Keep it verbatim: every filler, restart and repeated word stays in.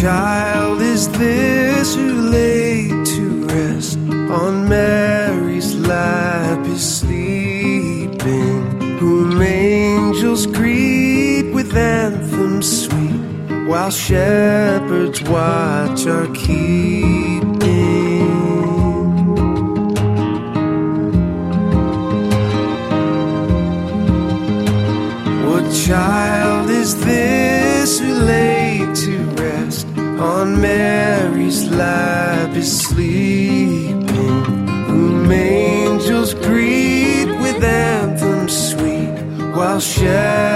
child is this who lay to rest on Mary's lap is sleeping, whom angels greet with anthems sweet, while shepherds watch are keeping. What child is this who lay to rest on Mary's lap is sleeping, whom angels greet with anthems sweet, while shepherds